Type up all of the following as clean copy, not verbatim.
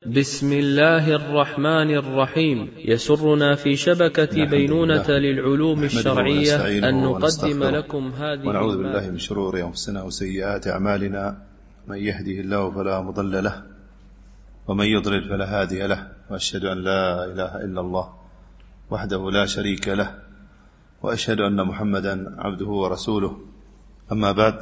بسم الله الرحمن الرحيم. يسرنا في شبكة بينونة للعلوم الشرعية أن نقدم لكم هذه ونعوذ بالله من شرور أنفسنا وسيئات أعمالنا، من يهده الله فلا مضل له ومن يضلل فلا هادي له، وأشهد أن لا إله إلا الله وحده لا شريك له، وأشهد أن محمدا عبده ورسوله. أما بعد،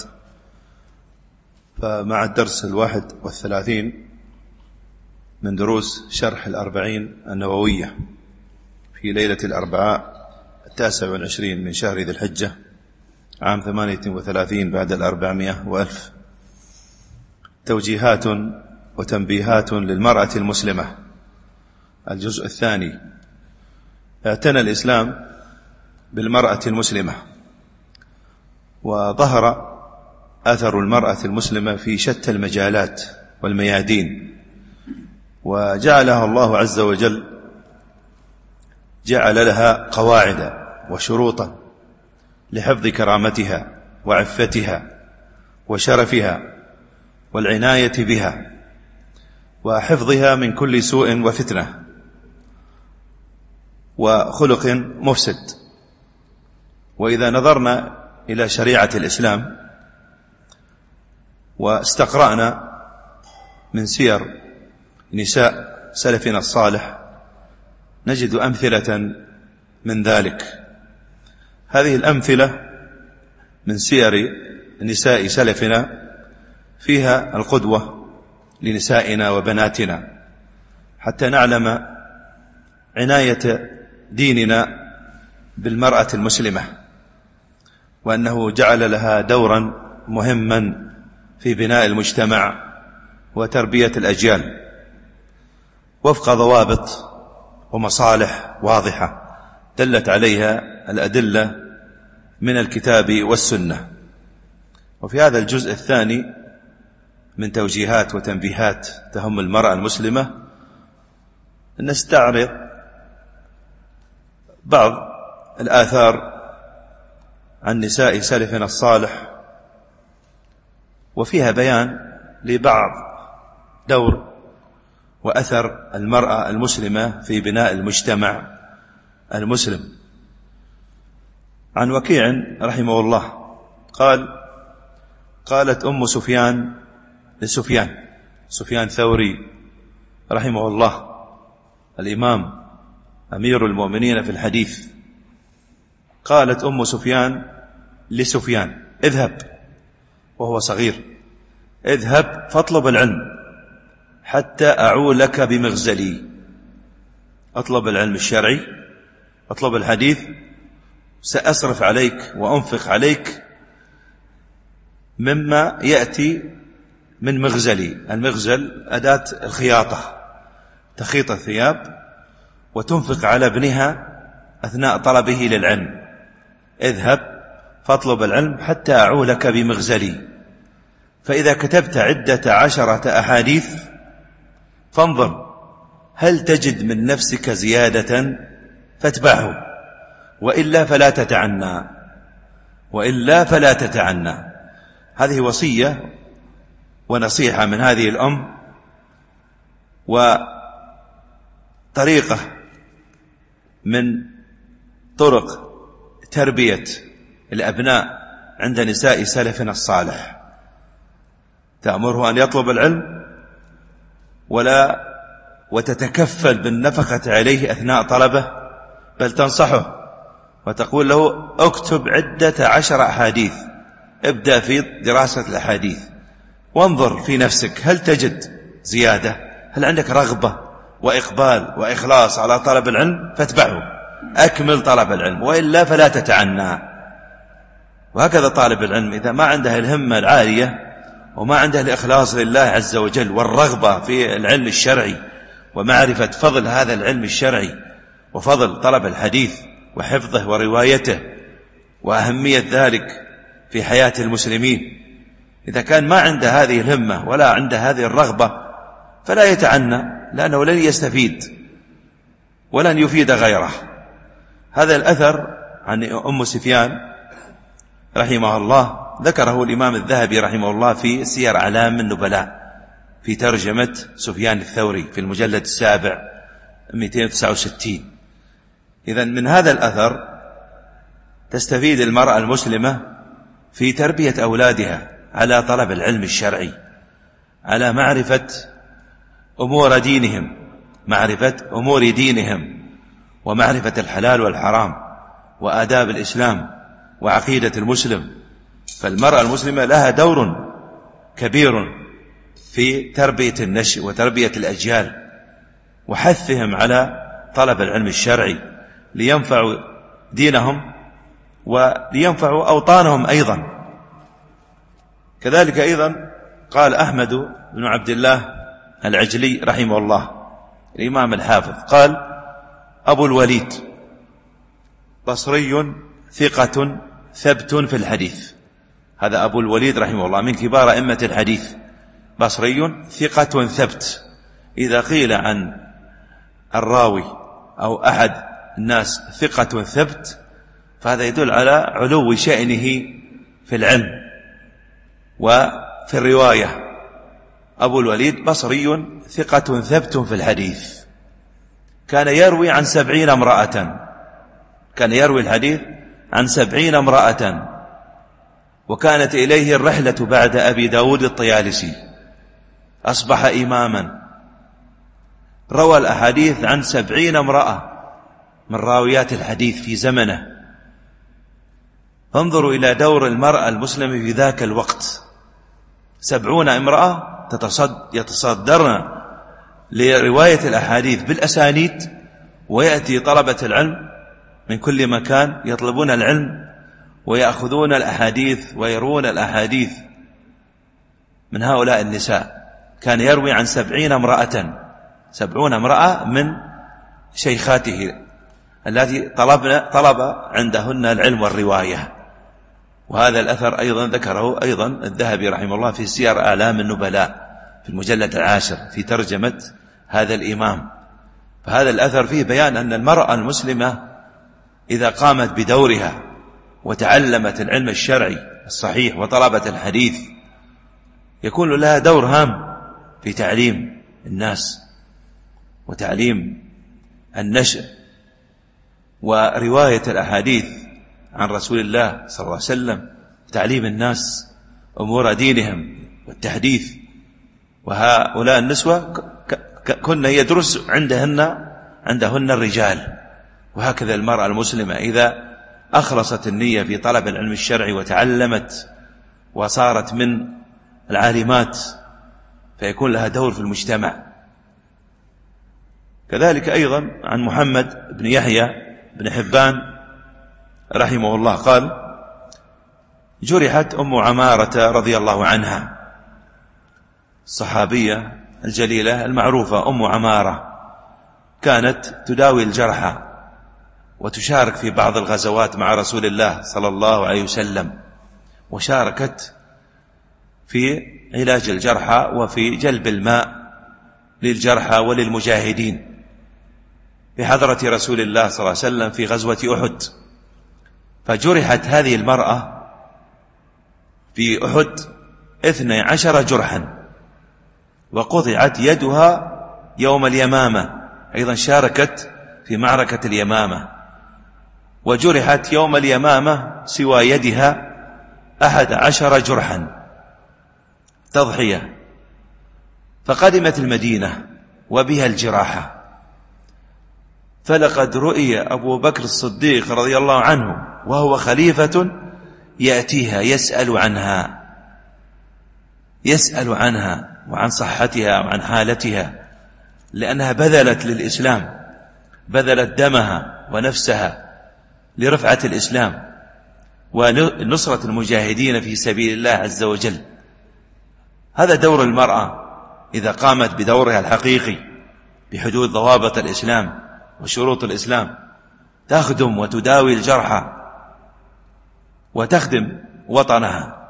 فمع الدرس 31 من دروس شرح 40 النووية في ليلة الأربعاء 29 من شهر ذي الحجة عام 38 بعد 400 وألف. توجيهات وتنبيهات للمرأة المسلمة. الجزء الثاني. اعتنى الإسلام بالمرأة المسلمة، وظهر أثر المرأة المسلمة في شتى المجالات والميادين، وجعلها الله عز وجل جعل لها قواعد وشروطا لحفظ كرامتها وعفتها وشرفها والعناية بها وحفظها من كل سوء وفتنة وخلق مفسد. وإذا نظرنا إلى شريعة الإسلام واستقرأنا من سير نساء سلفنا الصالح نجد أمثلة من ذلك. هذه الأمثلة من سير نساء سلفنا فيها القدوة لنسائنا وبناتنا، حتى نعلم عناية ديننا بالمرأة المسلمة، وأنه جعل لها دورا مهما في بناء المجتمع وتربية الأجيال وفق ضوابط ومصالح واضحة دلت عليها الأدلة من الكتاب والسنة. وفي هذا الجزء الثاني من توجيهات وتنبيهات تهم المرأة المسلمة نستعرض بعض الآثار عن نساء سلفنا الصالح، وفيها بيان لبعض دور وأثر المرأة المسلمة في بناء المجتمع المسلم. عن وكيع رحمه الله قال: قالت أم سفيان سفيان ثوري رحمه الله، الإمام أمير المؤمنين في الحديث، قالت أم سفيان لسفيان: اذهب، وهو صغير، اذهب فاطلب العلم حتى أعولك بمغزلي. أطلب العلم الشرعي، أطلب الحديث، سأصرف عليك وأنفق عليك مما يأتي من مغزلي. المغزل أداة الخياطة، تخيط الثياب وتنفق على ابنها أثناء طلبه للعلم. اذهب فاطلب العلم حتى أعولك بمغزلي، فإذا كتبت 10 أحاديث فانظر هل تجد من نفسك زيادة فاتبعه، وإلا فلا تتعنى. هذه وصية ونصيحة من هذه الأم، وطريقة من طرق تربية الأبناء عند نساء سلفنا الصالح. تأمره أن يطلب العلم وتتكفل بالنفقة عليه أثناء طلبه، بل تنصحه وتقول له: اكتب 10 أحاديث، ابدأ في دراسة الأحاديث وانظر في نفسك هل تجد زيادة، هل عندك رغبة وإقبال وإخلاص على طلب العلم، فاتبعه، أكمل طلب العلم، وإلا فلا تتعنى. وهكذا طالب العلم إذا ما عنده الهمة العالية وما عنده الإخلاص لله عز وجل والرغبة في العلم الشرعي ومعرفة فضل هذا العلم الشرعي وفضل طلب الحديث وحفظه وروايته وأهمية ذلك في حياة المسلمين، إذا كان ما عنده هذه الهمة ولا عنده هذه الرغبة فلا يتعنى، لأنه لن يستفيد ولن يفيد غيره. هذا الأثر عن أم سفيان رحمه الله ذكره الإمام الذهبي رحمه الله في سير أعلام النبلاء في ترجمة سفيان الثوري في المجلد 7 269. إذن من هذا الأثر تستفيد المرأة المسلمة في تربية أولادها على طلب العلم الشرعي، على معرفة أمور دينهم، معرفة أمور دينهم ومعرفة الحلال والحرام وآداب الإسلام وعقيدة المسلم. فالمرأة المسلمة لها دور كبير في تربية النشء وتربية الأجيال وحثهم على طلب العلم الشرعي لينفعوا دينهم ولينفعوا أوطانهم أيضا. كذلك أيضا قال أحمد بن عبد الله العجلي رحمه الله الإمام الحافظ، قال: أبو الوليد بصري ثقة ثبت في الحديث. هذا أبو الوليد رحمه الله من كبار أئمة الحديث، بصري ثقة ثبت. إذا قيل عن الراوي أو أحد الناس ثقة ثبت فهذا يدل على علو شأنه في العلم وفي الرواية. أبو الوليد بصري ثقة ثبت في الحديث، كان يروي عن 70 امرأة، كان يروي الحديث عن 70 امرأة، وكانت إليه الرحلة بعد أبي داود الطيالسي، أصبح إماما، روى الأحاديث عن 70 امرأة من راويات الحديث في زمنه. فانظروا إلى دور المرأة المسلمة في ذاك الوقت، 70 امرأة يتصدرن لرواية الأحاديث بالأسانيد، ويأتي طلبة العلم من كل مكان يطلبون العلم ويأخذون الأحاديث ويرون الأحاديث من هؤلاء النساء. كان يروي عن 70 امرأة، 70 امرأة من شيخاته التي طلب عندهن العلم والرواية. وهذا الأثر أيضا ذكره أيضا الذهبي رحمه الله في سير أعلام النبلاء في المجلد 10 في ترجمة هذا الإمام. فهذا الأثر فيه بيان أن المرأة المسلمة إذا قامت بدورها وتعلمت العلم الشرعي الصحيح وطلبت الحديث يكون لها دور هام في تعليم الناس وتعليم النشء ورواية الأحاديث عن رسول الله صلى الله عليه وسلم، تعليم الناس أمور دينهم والتحديث. وهؤلاء النسوة كنا يدرس عندهن الرجال. وهكذا المرأة المسلمة إذا أخلصت النية في طلب العلم الشرعي وتعلمت وصارت من العالمات فيكون لها دور في المجتمع. كذلك أيضا عن محمد بن يحيى بن حبان رحمه الله قال: جرحت أم عمارة رضي الله عنها، الصحابية الجليلة المعروفة أم عمارة، كانت تداوي الجرحى وتشارك في بعض الغزوات مع رسول الله صلى الله عليه وسلم، وشاركت في علاج الجرحى وفي جلب الماء للجرحى وللمجاهدين بحضرة رسول الله صلى الله عليه وسلم في غزوة أحد. فجرحت هذه المرأة في أحد 12 جرحا، وقطعت يدها يوم اليمامة، أيضا شاركت في معركة اليمامة، وجرحت يوم اليمامة سوى يدها 11 جرحا تضحية. فقدمت المدينة وبها الجراحة، فلقد رؤي أبو بكر الصديق رضي الله عنه وهو خليفة يأتيها يسأل عنها وعن صحتها وعن حالتها، لأنها بذلت للإسلام، بذلت دمها ونفسها لرفعة الإسلام ونصرة المجاهدين في سبيل الله عز وجل. هذا دور المرأة إذا قامت بدورها الحقيقي بحدود ضوابط الإسلام وشروط الإسلام، تخدم وتداوي الجرحى وتخدم وطنها.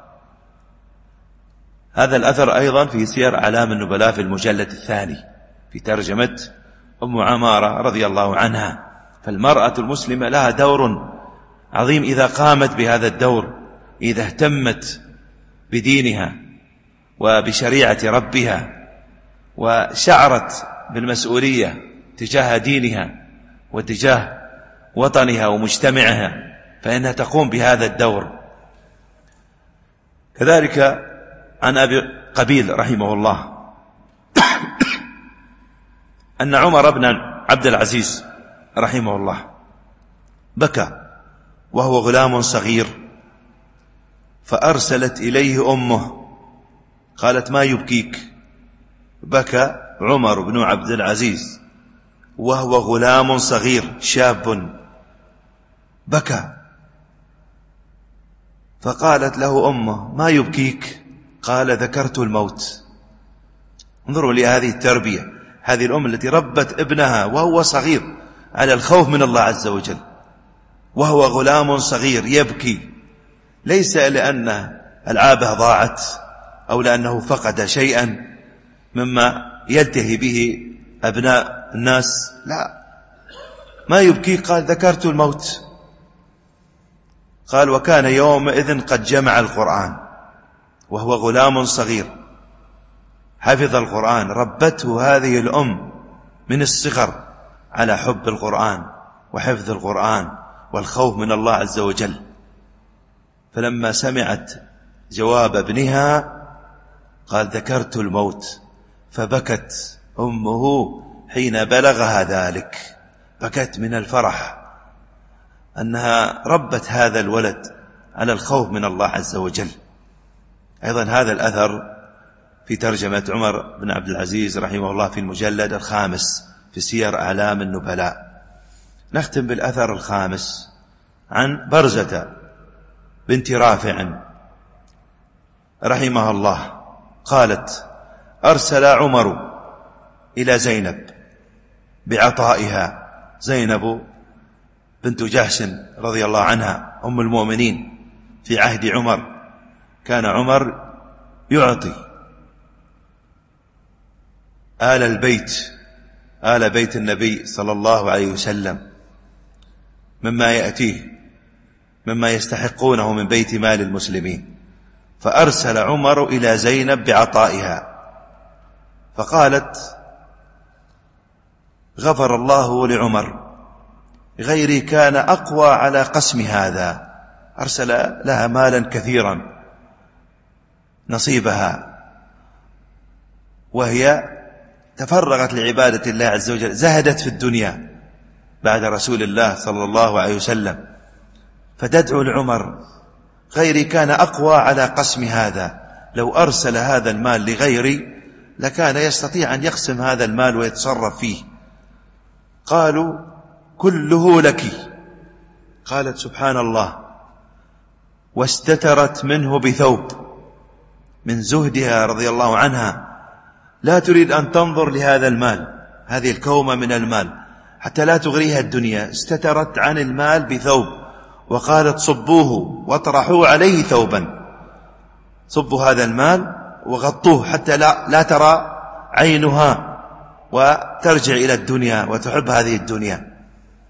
هذا الأثر أيضا في سير أعلام النبلاء في المجلد 2 في ترجمة أم عمارة رضي الله عنها. فالمرأة المسلمة لها دور عظيم إذا قامت بهذا الدور، إذا اهتمت بدينها وبشريعة ربها وشعرت بالمسؤولية تجاه دينها وتجاه وطنها ومجتمعها فإنها تقوم بهذا الدور. كذلك عن أبي قبيل رحمه الله أن عمر بن عبد العزيز رحمه الله بكى وهو غلام صغير، فأرسلت إليه أمه قالت: ما يبكيك؟ بكى عمر بن عبد العزيز وهو غلام صغير شاب، بكى. فقالت له أمه: ما يبكيك؟ قال: ذكرت الموت. انظروا لهذه التربية، هذه الأم التي ربت ابنها وهو صغير على الخوف من الله عز وجل وهو غلام صغير يبكي، ليس لأن ألعابه ضاعت أو لأنه فقد شيئا مما يلتهي به أبناء الناس، لا، ما يبكي؟ قال: ذكرت الموت. قال: وكان يومئذ قد جمع القرآن وهو غلام صغير، حفظ القرآن، ربته هذه الأم من الصغر على حب القرآن وحفظ القرآن والخوف من الله عز وجل. فلما سمعت جواب ابنها قال: ذكرت الموت. فبكت أمه حين بلغها ذلك، بكت من الفرح أنها ربت هذا الولد على الخوف من الله عز وجل. أيضا هذا الأثر في ترجمة عمر بن عبد العزيز رحمه الله في المجلد 5 في سير أعلام النبلاء. نختم بالأثر 5 عن برزة بنت رافع رحمها الله قالت: أرسل عمر إلى زينب بعطائها. زينب بنت جحش رضي الله عنها أم المؤمنين في عهد عمر، كان عمر يعطي آل بيت النبي صلى الله عليه وسلم مما يأتيه مما يستحقونه من بيت مال المسلمين. فأرسل عمر إلى زينب بعطائها فقالت: غفر الله لعمر، غيري كان أقوى على قسم هذا. أرسل لها مالا كثيرا نصيبها، وهي تفرغت لعبادة الله عز وجل، زهدت في الدنيا بعد رسول الله صلى الله عليه وسلم، فتدعو لعمر: غيري كان أقوى على قسم هذا، لو أرسل هذا المال لغيري لكان يستطيع أن يقسم هذا المال ويتصرف فيه. قالوا: كله لك. قالت: سبحان الله، واستترت منه بثوب من زهدها رضي الله عنها، لا تريد أن تنظر لهذا المال، هذه الكومة من المال، حتى لا تغريها الدنيا. استترت عن المال بثوب وقالت: صبوه واطرحوا عليه ثوبا، صبوا هذا المال وغطوه حتى لا ترى عينها وترجع إلى الدنيا وتحب هذه الدنيا.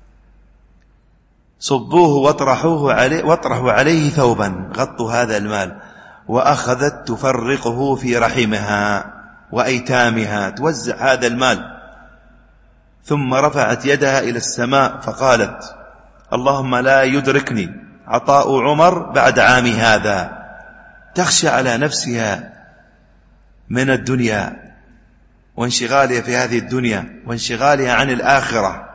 صبوه واطرحوا عليه ثوبا، غطوا هذا المال. وأخذت تفرقه في رحمها وأيتامها، توزع هذا المال. ثم رفعت يدها إلى السماء فقالت: اللهم لا يدركني عطاء عمر بعد عامي هذا. تخشى على نفسها من الدنيا وانشغالها في هذه الدنيا وانشغالها عن الآخرة،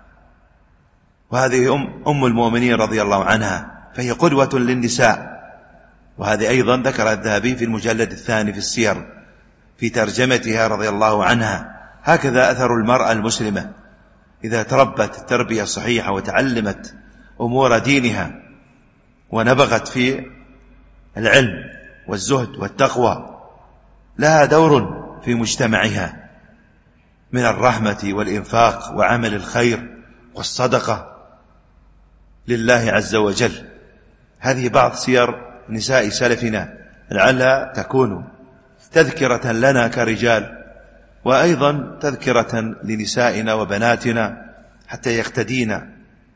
وهذه أم المؤمنين رضي الله عنها، فهي قدوة للنساء. وهذه أيضا ذكر الذهبي في المجلد 2 في السير في ترجمتها رضي الله عنها. هكذا أثر المرأة المسلمة إذا تربت التربية الصحيحة وتعلمت أمور دينها ونبغت في العلم والزهد والتقوى، لها دور في مجتمعها من الرحمة والإنفاق وعمل الخير والصدقة لله عز وجل. هذه بعض سير نساء سلفنا لعلها تكون تذكرة لنا كرجال، وأيضا تذكرة لنسائنا وبناتنا حتى يقتدين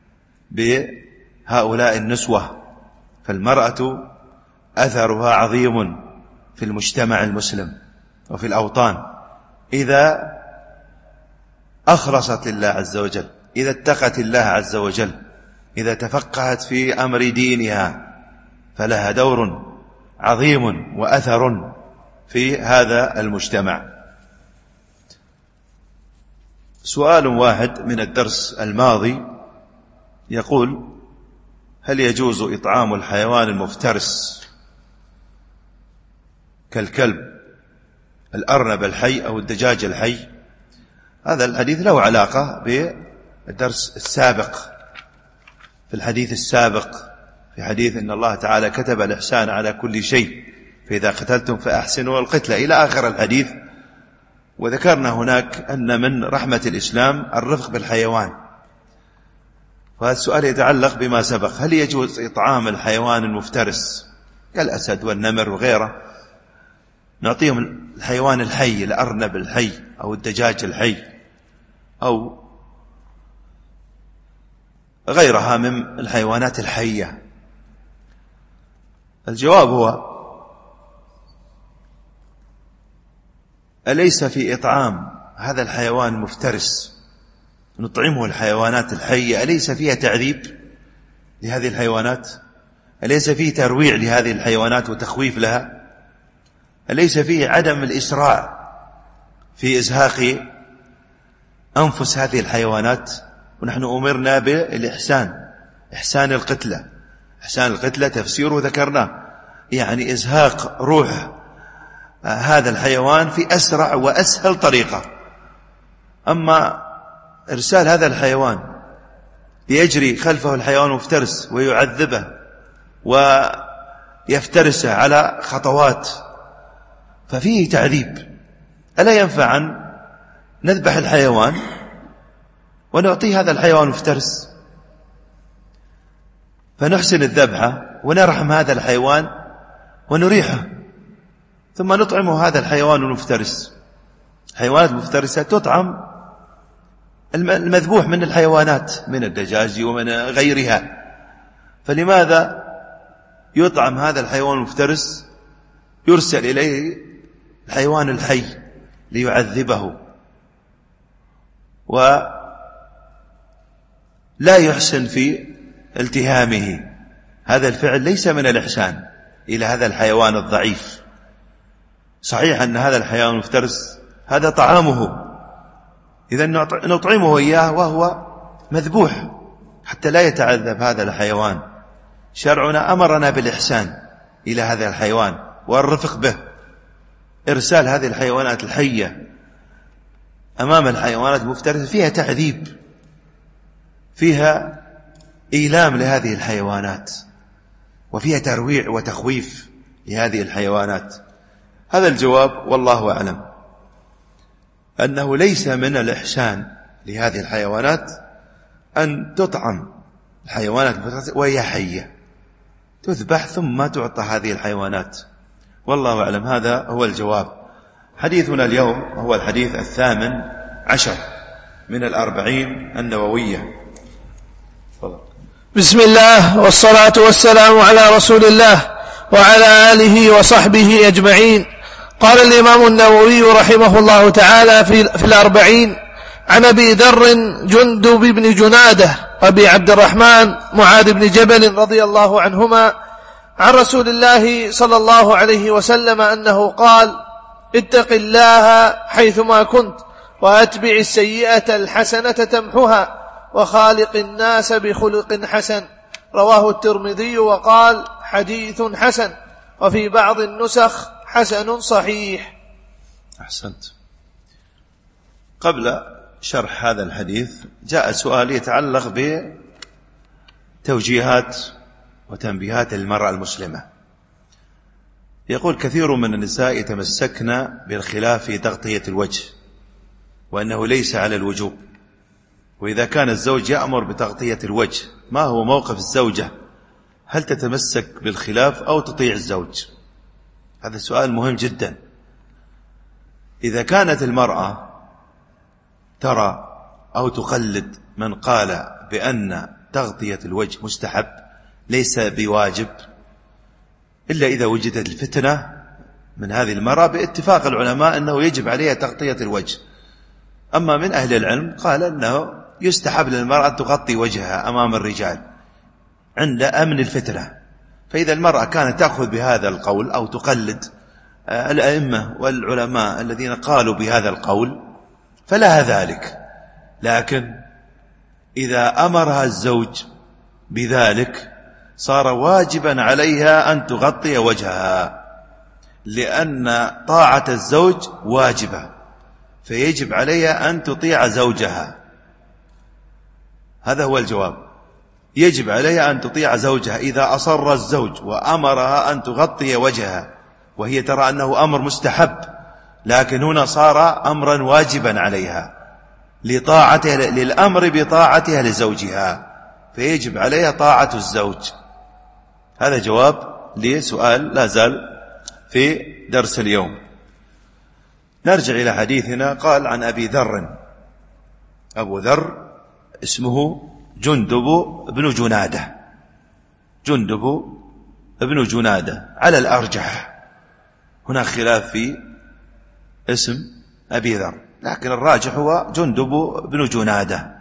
بهؤلاء النسوة. فالمرأة أثرها عظيم في المجتمع المسلم وفي الأوطان، إذا أخلصت لله عز وجل، إذا اتقت الله عز وجل، إذا تفقهت في أمر دينها، فلها دور عظيم وأثر في هذا المجتمع. سؤال واحد من الدرس الماضي يقول: هل يجوز إطعام الحيوان المفترس كالكلب، الأرنب الحي أو الدجاج الحي؟ هذا الحديث له علاقة بالدرس السابق. في الحديث السابق في حديث إن الله تعالى كتب الإحسان على كل شيء، فإذا قتلتم فأحسنوا القتلة إلى آخر الحديث. وذكرنا هناك أن من رحمة الإسلام الرفق بالحيوان. وهذا السؤال يتعلق بما سبق: هل يجوز إطعام الحيوان المفترس كالأسد والنمر وغيره؟ نعطيهم الحيوان الحي، الأرنب الحي أو الدجاج الحي أو غيرها من الحيوانات الحية؟ الجواب هو: أليس في إطعام هذا الحيوان المفترس، نطعمه الحيوانات الحية، أليس فيها تعذيب لهذه الحيوانات؟ أليس فيه ترويع لهذه الحيوانات وتخويف لها؟ أليس فيه عدم الإسراع في إزهاق أنفس هذه الحيوانات؟ ونحن أمرنا بالإحسان، إحسان القتلة. إحسان القتلة تفسيره ذكرناه، يعني إزهاق روح هذا الحيوان في أسرع وأسهل طريقة. أما إرسال هذا الحيوان ليجري خلفه الحيوان المفترس ويعذبه ويفترسه على خطوات، ففيه تعذيب. ألا ينفع أن نذبح الحيوان ونعطيه هذا الحيوان المفترس، فنحسن الذبحة ونرحم هذا الحيوان ونريحه، ثم نطعمه هذا الحيوان المفترس. الحيوانات المفترسة تطعم المذبوح من الحيوانات، من الدجاج ومن غيرها، فلماذا يطعم هذا الحيوان المفترس، يرسل إليه الحيوان الحي ليعذبه ولا يحسن في التهامه؟ هذا الفعل ليس من الإحسان إلى هذا الحيوان الضعيف. صحيح أن هذا الحيوان المفترس هذا طعامه، إذا نطعمه إياه وهو مذبوح حتى لا يتعذب هذا الحيوان. شرعنا أمرنا بالإحسان إلى هذا الحيوان والرفق به. إرسال هذه الحيوانات الحية أمام الحيوانات المفترسة فيها تعذيب، فيها إيلام لهذه الحيوانات، وفيها ترويع وتخويف لهذه الحيوانات. هذا الجواب والله أعلم أنه ليس من الإحسان لهذه الحيوانات أن تطعم الحيوانات وهي حية، تذبح ثم تعطى هذه الحيوانات، والله أعلم. هذا هو الجواب. حديثنا اليوم هو الحديث 18 من 40 النووية. بسم الله والصلاة والسلام على رسول الله وعلى آله وصحبه أجمعين. قال الإمام النووي رحمه الله تعالى في 40: عن أبي ذر جندب بن جنادة وأبي عبد الرحمن معاذ بن جبل رضي الله عنهما عن رسول الله صلى الله عليه وسلم أنه قال: اتق الله حيثما كنت وأتبع السيئة الحسنة تمحها وخالق الناس بخلق حسن. رواه الترمذي وقال: حديث حسن، وفي بعض النسخ حسن صحيح. أحسنت. قبل شرح هذا الحديث جاء سؤال يتعلق بتوجيهات وتنبيهات المرأة المسلمة. يقول: كثير من النساء يتمسكن بالخلاف في تغطية الوجه، وأنه ليس على الوجوب، وإذا كان الزوج يأمر بتغطية الوجه ما هو موقف الزوجة؟ هل تتمسك بالخلاف أو تطيع الزوج؟ هذا السؤال مهم جدا. إذا كانت المرأة ترى أو تقلد من قال بأن تغطية الوجه مستحب ليس بواجب إلا إذا وجدت الفتنة من هذه المرأة باتفاق العلماء أنه يجب عليها تغطية الوجه. أما من أهل العلم قال أنه يستحب للمرأة أن تغطي وجهها أمام الرجال عند أمن الفتنة. فإذا المرأة كانت تأخذ بهذا القول أو تقلد الأئمة والعلماء الذين قالوا بهذا القول فلها ذلك، لكن إذا أمرها الزوج بذلك صار واجبا عليها أن تغطي وجهها، لأن طاعة الزوج واجبة، فيجب عليها أن تطيع زوجها. هذا هو الجواب، يجب عليها أن تطيع زوجها إذا أصر الزوج وأمرها أن تغطي وجهها، وهي ترى أنه أمر مستحب، لكن هنا صار أمرا واجبا عليها لطاعتها للأمر بطاعتها لزوجها، فيجب عليها طاعة الزوج. هذا جواب لسؤال لا زال في درس اليوم. نرجع إلى حديثنا. قال عن أبي ذر، أبو ذر اسمه جندب بن جنادة، جندب بن جنادة على الأرجح، هناك خلاف في اسم أبي ذر، لكن الراجح هو جندب بن جنادة.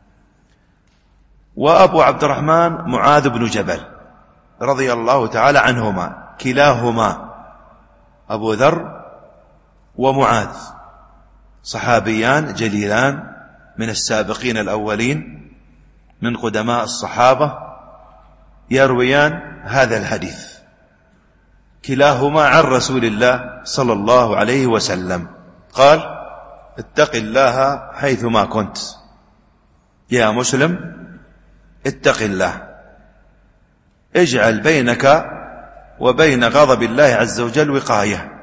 وأبو عبد الرحمن معاذ بن جبل رضي الله تعالى عنهما، كلاهما أبو ذر ومعاذ صحابيان جليلان من السابقين الأولين من قدماء الصحابة، يرويان هذا الحديث كلاهما عن رسول الله صلى الله عليه وسلم قال: اتق الله حيثما كنت. يا مسلم اتق الله، اجعل بينك وبين غضب الله عز وجل وقاية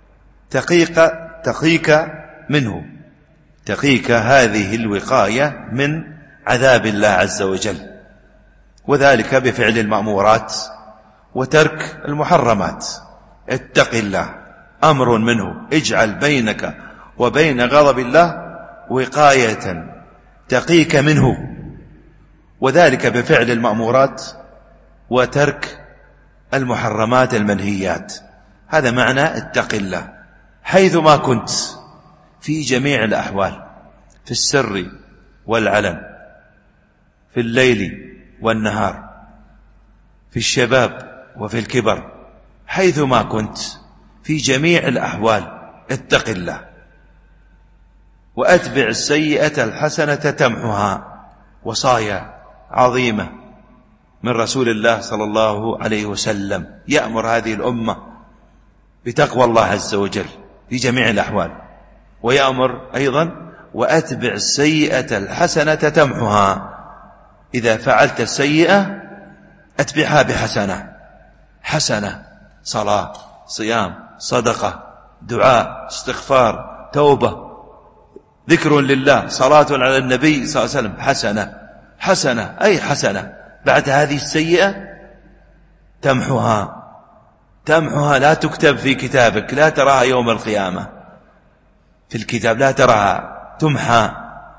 تقيك منه، تقيك هذه الوقاية من عذاب الله عز وجل، وذلك بفعل المأمورات وترك المحرمات. اتق الله أمر منه، اجعل بينك وبين غضب الله وقاية تقيك منه، وذلك بفعل المأمورات وترك المحرمات المنهيات. هذا معنى اتق الله حيثما كنت، في جميع الأحوال، في السر والعلن، في الليل والنهار، في الشباب وفي الكبر، حيثما كنت في جميع الأحوال اتق الله. وأتبع السيئة الحسنة تمحها، وصايا عظيمة من رسول الله صلى الله عليه وسلم يأمر هذه الأمة بتقوى الله عز وجل في جميع الأحوال، ويأمر أيضا وأتبع السيئة الحسنة تمحها. إذا فعلت السيئة أتبعها بحسنة، حسنة، صلاة، صيام، صدقة، دعاء، استغفار، توبة، ذكر لله، صلاة على النبي صلى الله عليه وسلم، حسنة، حسنة أي حسنة. بعد هذه السيئة تمحها، تمحها، لا تكتب في كتابك، لا تراها يوم القيامة في الكتاب، لا تراها، تمحى.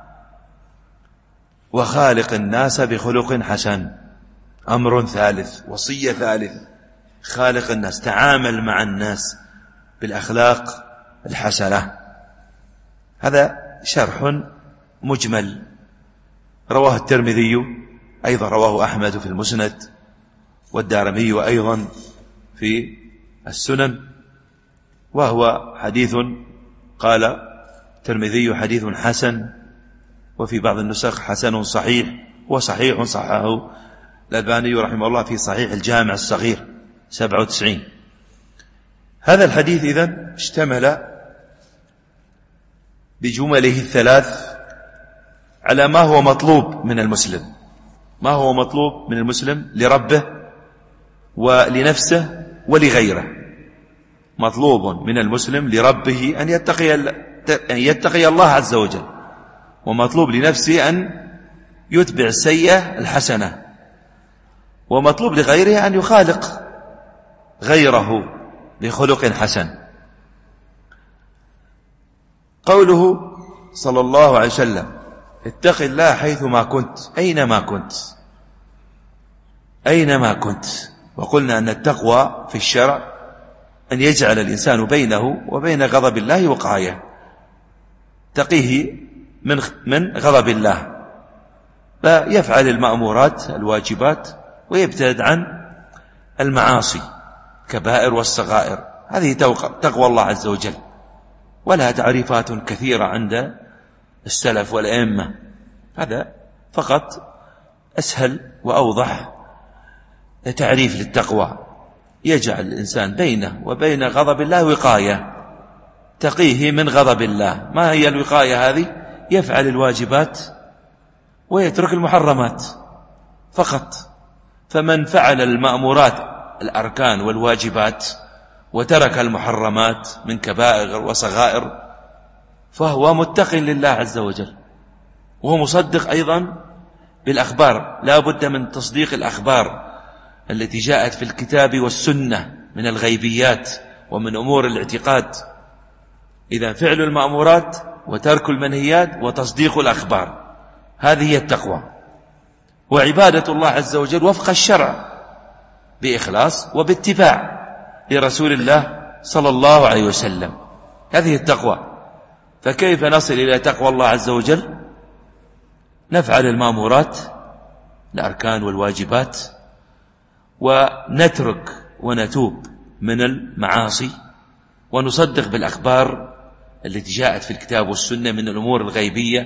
وخالق الناس بخلق حسن، أمر ثالث، وصية ثالث، خالق الناس، تعامل مع الناس بالأخلاق الحسنة. هذا شرح مجمل رواه الترمذي، أيضا رواه أحمد في المسند، والدارمي أيضا في السنن، وهو حديث قال الترمذي حديث حسن، وفي بعض النسخ حسن صحيح، وصحيح صححه الألباني رحمه الله في صحيح الجامع الصغير 97. هذا الحديث إذن اشتمل بجمله الثلاث على ما هو مطلوب من المسلم، ما هو مطلوب من المسلم لربه ولنفسه ولغيره. مطلوب من المسلم لربه أن يتقي الله عز وجل، ومطلوب لنفسه أن يتبع السيئة الحسنة، ومطلوب لغيره أن يخالق غيره بخلق حسن. قوله صلى الله عليه وسلم اتق الله حيثما كنت، أينما كنت، أينما كنت. وقلنا أن التقوى في الشرع أن يجعل الإنسان بينه وبين غضب الله وقاية تقيه من غضب الله، فيفعل المأمورات الواجبات ويبتعد عن المعاصي كبائر والصغائر. هذه تقوى الله عز وجل، ولها تعريفات كثيرة عند السلف والأئمة. هذا فقط أسهل وأوضح تعريف للتقوى، يجعل الإنسان بينه وبين غضب الله وقاية تقيه من غضب الله. ما هي الوقاية هذه؟ يفعل الواجبات ويترك المحرمات فقط. فمن فعل المأمورات الأركان والواجبات وترك المحرمات من كبائر وصغائر فهو متق لله عز وجل، وهو مصدق أيضا بالأخبار. لا بد من تصديق الأخبار التي جاءت في الكتاب والسنة من الغيبيات ومن أمور الاعتقاد. إذا فعل المأمورات وترك المنهيات وتصديق الأخبار، هذه هي التقوى. وعبادة الله عز وجل وفق الشرع بإخلاص وباتباع لرسول الله صلى الله عليه وسلم، هذه التقوى. فكيف نصل إلى تقوى الله عز وجل؟ نفعل المأمورات الأركان والواجبات، ونترك ونتوب من المعاصي، ونصدق بالأخبار التي جاءت في الكتاب والسنة من الأمور الغيبية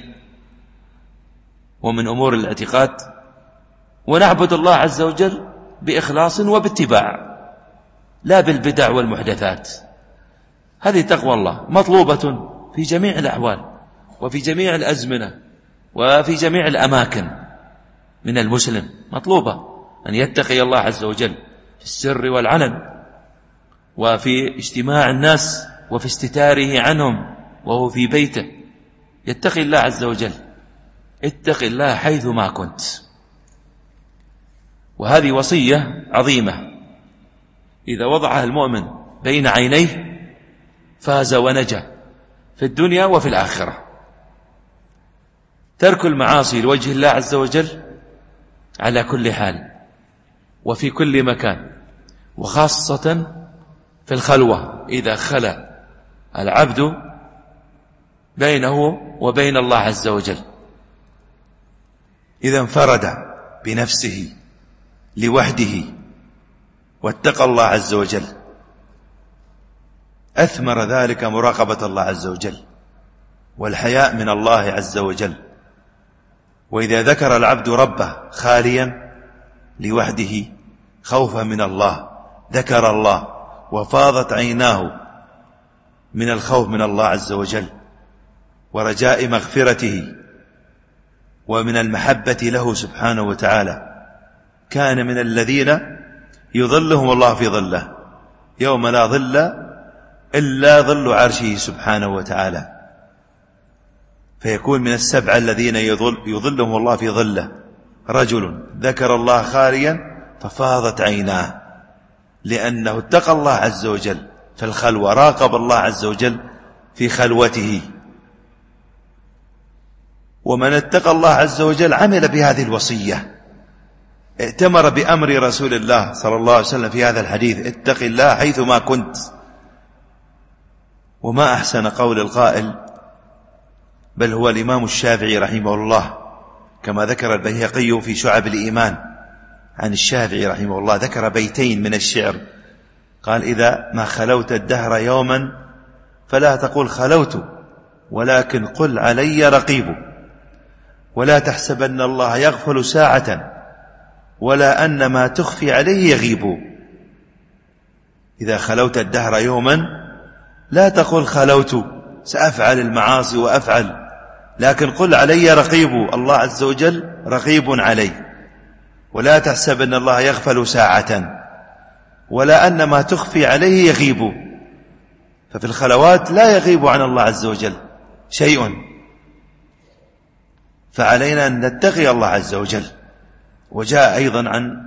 ومن أمور الاعتقاد، ونعبد الله عز وجل بإخلاص وباتباع، لا بالبدع والمحدثات. هذه تقوى الله مطلوبة في جميع الأحوال وفي جميع الأزمنة وفي جميع الأماكن من المسلم. مطلوبة أن يتقي الله عز وجل في السر والعلن، وفي اجتماع الناس، وفي استتاره عنهم وهو في بيته. يتقي الله عز وجل، اتق الله حيث ما كنت. وهذه وصية عظيمة إذا وضعها المؤمن بين عينيه فاز ونجا في الدنيا وفي الآخرة. ترك المعاصي لوجه الله عز وجل على كل حال وفي كل مكان، وخاصة في الخلوة، إذا خلى العبد بينه وبين الله عز وجل، إذا انفرد بنفسه لوحده واتقى الله عز وجل، أثمر ذلك مراقبة الله عز وجل والحياء من الله عز وجل. وإذا ذكر العبد ربه خاليا لوحده خوفا من الله، ذكر الله وفاضت عيناه من الخوف من الله عز وجل ورجاء مغفرته ومن المحبة له سبحانه وتعالى، كان من الذين يظلهم الله في ظله يوم لا ظل إلا ظل عرشه سبحانه وتعالى. فيكون من السبعة الذين يظلهم الله في ظله رجل ذكر الله خاليا ففاضت عيناه، لأنه اتقى الله عز وجل في الخلوة، راقب الله عز وجل في خلوته. ومن اتقى الله عز وجل عمل بهذه الوصية، ائتمر بأمر رسول الله صلى الله عليه وسلم في هذا الحديث: اتق الله حيثما كنت. وما أحسن قول القائل، بل هو الإمام الشافعي رحمه الله، كما ذكر البيهقي في شعب الإيمان عن الشافعي رحمه الله، ذكر بيتين من الشعر، قال: إذا ما خلوت الدهر يوما فلا تقل خلوت، ولكن قل علي رقيب، ولا تحسبن الله يغفل ساعة، ولا أن ما تخفي عليه يغيب. إذا خلوت الدهر يوما لا تقل خلوت سأفعل المعاصي وأفعل، لكن قل علي رقيب، الله عز وجل رقيب علي. ولا تحسب أن الله يغفل ساعة، ولا أن ما تخفي عليه يغيب. ففي الخلوات لا يغيب عن الله عز وجل شيء، فعلينا أن نتقي الله عز وجل. وجاء أيضا عن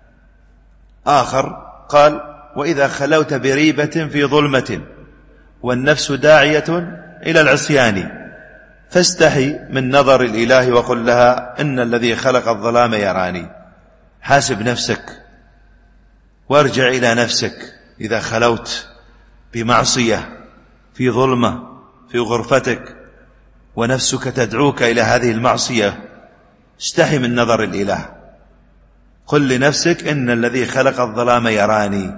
آخر قال: وإذا خلوت بريبة في ظلمة والنفس داعية إلى العصيان فاستحي من نظر الإله وقل لها إن الذي خلق الظلام يراني. حاسب نفسك وارجع إلى نفسك إذا خلوت بمعصية، في ظلمة، في غرفتك، ونفسك تدعوك إلى هذه المعصية، استحي من نظر الإله. قل لنفسك إن الذي خلق الظلام يراني،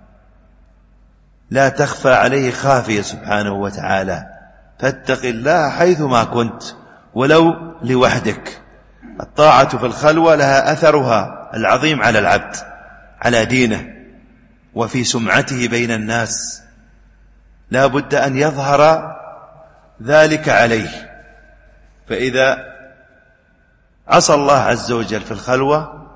لا تخفى عليه خافية سبحانه وتعالى، فاتق الله حيثما كنت ولو لوحدك. الطاعة في الخلوة لها أثرها العظيم على العبد، على دينه وفي سمعته بين الناس، لا بد أن يظهر ذلك عليه. فإذا عصى الله عز وجل في الخلوة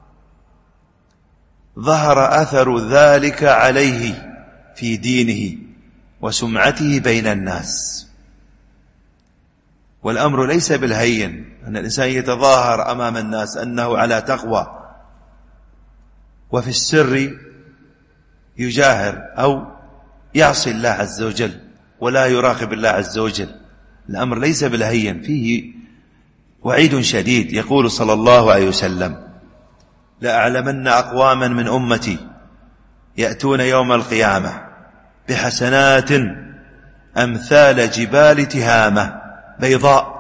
ظهر أثر ذلك عليه في دينه وسمعته بين الناس. والأمر ليس بالهين أن الإنسان يتظاهر أمام الناس أنه على تقوى وفي السر يجاهر أو يعصي الله عز وجل ولا يراقب الله عز وجل. الأمر ليس بالهين، فيه وعيد شديد. يقول صلى الله عليه وسلم: لأعلمن أقواما من أمتي يأتون يوم القيامة بحسنات أمثال جبال تهامة بيضاء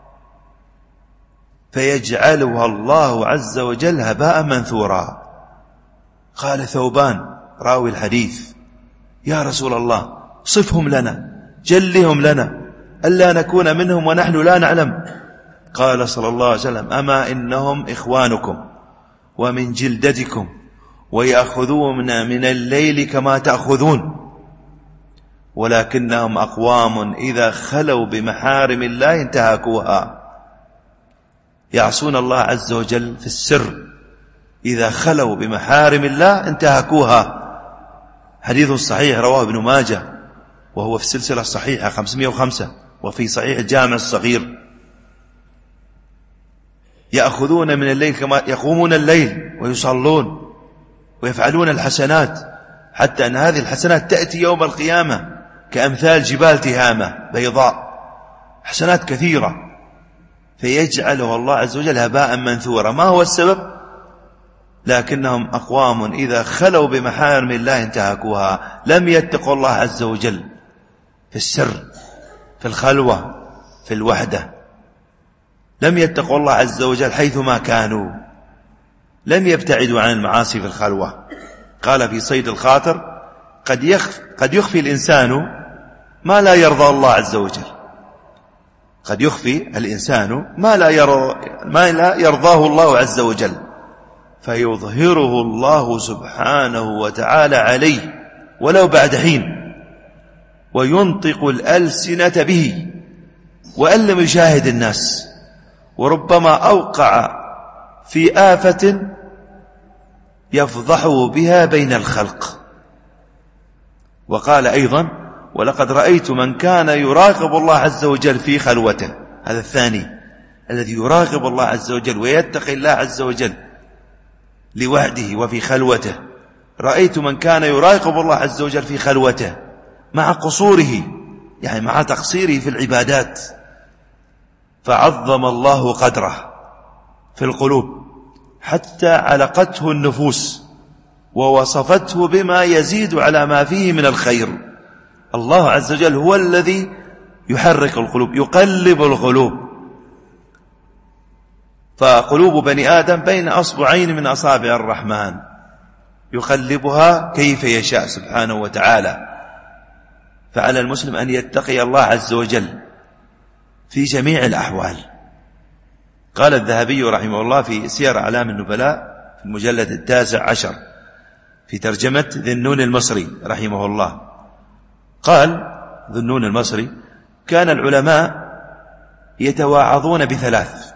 فيجعلها الله عز وجل هباء منثورا. قال ثوبان راوي الحديث: يا رسول الله صفهم لنا، جلهم لنا، ألا نكون منهم ونحن لا نعلم. قال صلى الله عليه وسلم: أما إنهم إخوانكم ومن جلدتكم ويأخذون من الليل كما تأخذون، ولكنهم أقوام إذا خلوا بمحارم الله انتهكوها. يعصون الله عز وجل في السر، إذا خلوا بمحارم الله انتهكوها. حديث صحيح رواه ابن ماجه وهو في السلسلة الصحيحة 505، وفي صحيح الجامع الصغير. يأخذون من الليل كما يقومون الليل ويصلون ويفعلون الحسنات، حتى أن هذه الحسنات تأتي يوم القيامة كأمثال جبال تهامة بيضاء، حسنات كثيرة، فيجعله الله عز وجل هباء منثورا. ما هو السبب؟ لكنهم أقوام إذا خلوا بمحارم الله انتهكوها. لم يتقوا الله عز وجل في السر، في الخلوة، في الوحدة. لم يتقوا الله عز وجل حيثما كانوا، لم يبتعدوا عن المعاصي في الخلوة. قال في صيد الخاطر: قد يخفي الإنسان ما لا يرضى الله عز وجل. قد يخفي الإنسان ما لا يرضاه الله عز وجل، فيظهره الله سبحانه وتعالى عليه ولو بعد حين، وينطق الألسنة به وأن لم يشاهد الناس، وربما أوقع في آفة يفضحه بها بين الخلق. وقال أيضا: ولقد رأيت من كان يراقب الله عز وجل في خلوته. هذا الثاني الذي يراقب الله عز وجل ويتقي الله عز وجل لوحده وفي خلوته. رأيت من كان يراقب الله عز وجل في خلوته مع قصوره، يعني مع تقصيره في العبادات، فعظم الله قدره في القلوب حتى علقته النفوس ووصفته بما يزيد على ما فيه من الخير. الله عز وجل هو الذي يحرك القلوب، يقلب القلوب. فقلوب بني آدم بين أصبعين من أصابع الرحمن يقلبها كيف يشاء سبحانه وتعالى. فعلى المسلم أن يتقي الله عز وجل في جميع الأحوال. قال الذهبي رحمه الله في سير أعلام النبلاء في المجلد 19 في ترجمة ذي النون المصري رحمه الله، قال ذي النون المصري: كان العلماء يتواعظون بثلاث،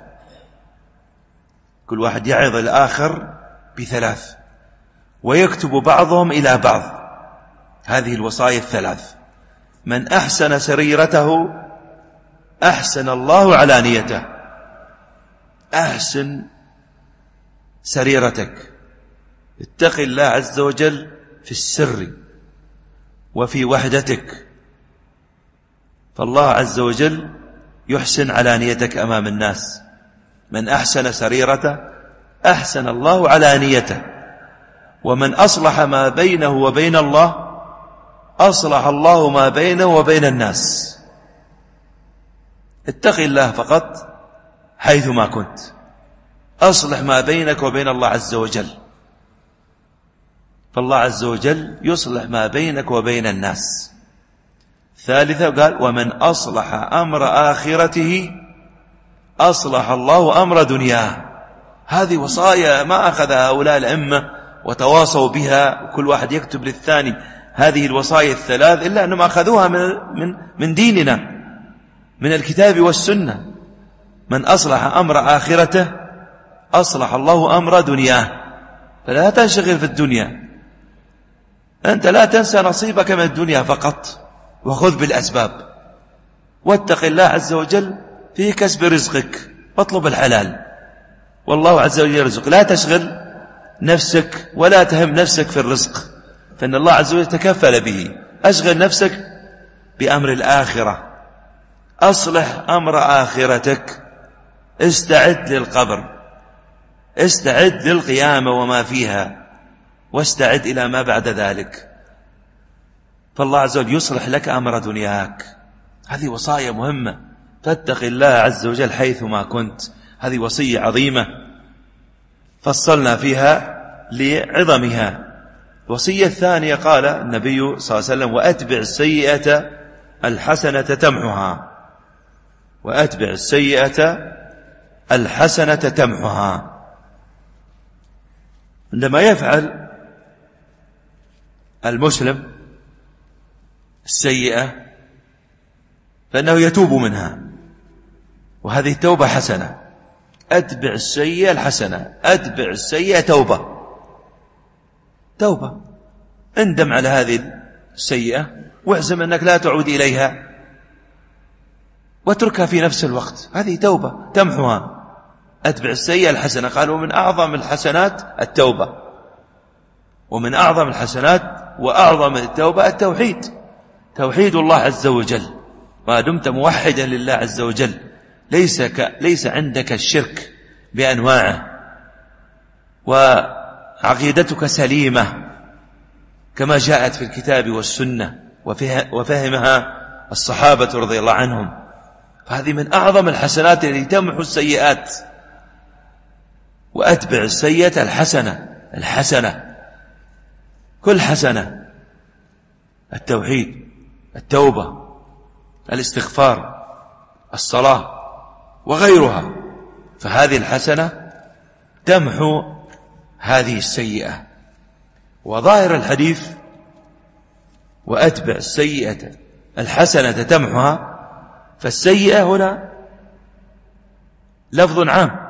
كل واحد يعظ الآخر بثلاث، ويكتب بعضهم إلى بعض هذه الوصايا الثلاث: من أحسن سريرته أحسن الله علانيته. أحسن سريرتك، اتق الله عز وجل في السر وفي وحدتك، فالله عز وجل يحسن علانيتك أمام الناس. من أحسن سريرته أحسن الله علانيته، ومن أصلح ما بينه وبين الله أصلح الله ما بينه وبين الناس. اتق الله فقط حيثما كنت، أصلح ما بينك وبين الله عز وجل، فالله عز وجل يصلح ما بينك وبين الناس. ثالثا قال ومن أصلح أمر آخرته أصلح الله أمر دنياه. هذه وصايا ما أخذها هؤلاء الأئمة وتواصوا بها، وكل واحد يكتب للثاني هذه الوصايا الثلاث، إلا أنهم أخذوها من ديننا، من الكتاب والسنة. من أصلح أمر آخرته أصلح الله أمر دنياه. فلا تنشغل في الدنيا، أنت لا تنسى نصيبك من الدنيا فقط، وخذ بالأسباب، واتق الله عز وجل في كسب رزقك، واطلب الحلال، والله عز وجل يرزق. لا تشغل نفسك ولا تهم نفسك في الرزق، فإن الله عز وجل تكفل به. أشغل نفسك بأمر الآخرة، أصلح أمر آخرتك، استعد للقبر، استعد للقيامة وما فيها، واستعد إلى ما بعد ذلك، فالله عز وجل يصلح لك أمر دنياك. هذه وصايا مهمة، فاتق الله عز وجل حيثما كنت. هذه وصية عظيمة فصلنا فيها لعظمها. الوصية الثانية قال النبي صلى الله عليه وسلم وأتبع السيئة الحسنة تمحها، وأتبع السيئة الحسنة تمحها. عندما يفعل المسلم السيئة فإنه يتوب منها، وهذه التوبة حسنة. أتبع السيئة الحسنة، أتبع السيئة توبة، اندم على هذه السيئة واعزم أنك لا تعود إليها واتركها في نفس الوقت، هذه توبة تمحوها. أتبع السيئة الحسنة، قالوا من أعظم الحسنات التوبة، ومن أعظم الحسنات وأعظم التوبة التوحيد، توحيد الله عز وجل. ما دمت موحدا لله عز وجل ليس عندك الشرك بأنواعه، وعقيدتك سليمة كما جاءت في الكتاب والسنة وفهمها الصحابة رضي الله عنهم، فهذه من أعظم الحسنات التي تمحو السيئات. وأتبع السيئة الحسنة، كل حسنة، التوحيد، التوبة، الاستغفار، الصلاة وغيرها، فهذه الحسنة تمحو هذه السيئة. وظاهر الحديث وأتبع السيئة الحسنة تمحها، فالسيئة هنا لفظ عام،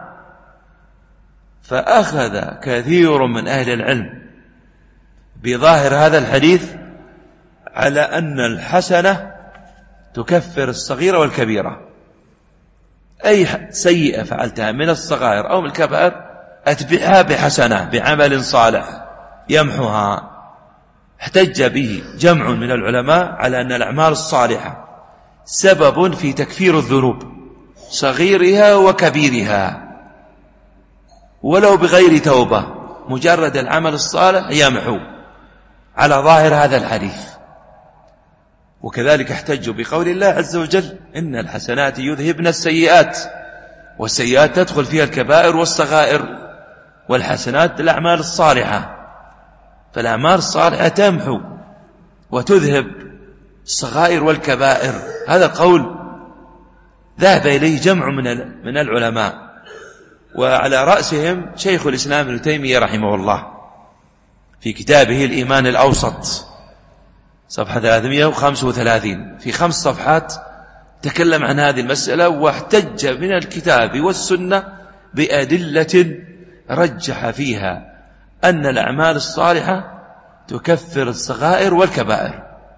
فأخذ كثير من أهل العلم بظاهر هذا الحديث على أن الحسنة تكفر الصغيرة والكبيرة. أي سيئة فعلتها من الصغائر أو من الكبائر أتبعها بحسنة، بعمل صالح يمحوها. احتج به جمع من العلماء على أن الأعمال الصالحة سبب في تكفير الذنوب صغيرها وكبيرها، ولو بغير توبة، مجرد العمل الصالح يمحو على ظاهر هذا الحديث. وكذلك احتجوا بقول الله عز وجل إن الحسنات يذهبن السيئات، والسيئات تدخل فيها الكبائر والصغائر، والحسنات الأعمال الصالحة، فالأعمال الصالحة تمحو وتذهب الصغائر والكبائر. هذا القول ذهب إليه جمع من العلماء، وعلى رأسهم شيخ الإسلام ابن تيمية رحمه الله في كتابه الإيمان الأوسط صفحة 335، في 5 صفحات تكلم عن هذه المسألة، واحتج من الكتاب والسنة بأدلة رجح فيها أن الأعمال الصالحة تكفر الصغائر والكبائر،